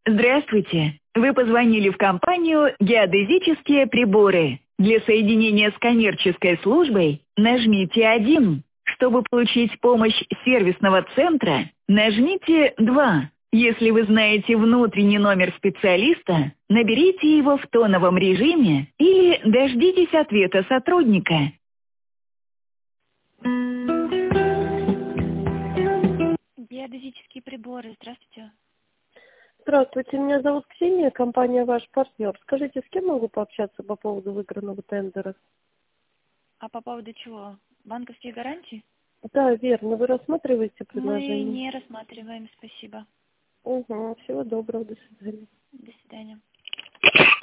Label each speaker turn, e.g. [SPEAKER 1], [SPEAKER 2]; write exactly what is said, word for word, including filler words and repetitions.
[SPEAKER 1] Здравствуйте. Вы позвонили в компанию «Геодезические приборы». Для соединения с коммерческой службой нажмите один. Чтобы получить помощь сервисного центра, нажмите два. Если вы знаете внутренний номер специалиста, наберите его в тоновом режиме или дождитесь ответа сотрудника.
[SPEAKER 2] Геодезические приборы. Здравствуйте.
[SPEAKER 3] Здравствуйте, меня зовут Ксения, компания «Ваш партнер». Скажите, с кем могу пообщаться по поводу выигранного тендера?
[SPEAKER 2] А по поводу чего? Банковские гарантии?
[SPEAKER 3] Да, верно. Вы рассматриваете
[SPEAKER 2] Мы
[SPEAKER 3] предложение?
[SPEAKER 2] не рассматриваем, спасибо.
[SPEAKER 3] Угу, всего доброго, до свидания.
[SPEAKER 2] До свидания.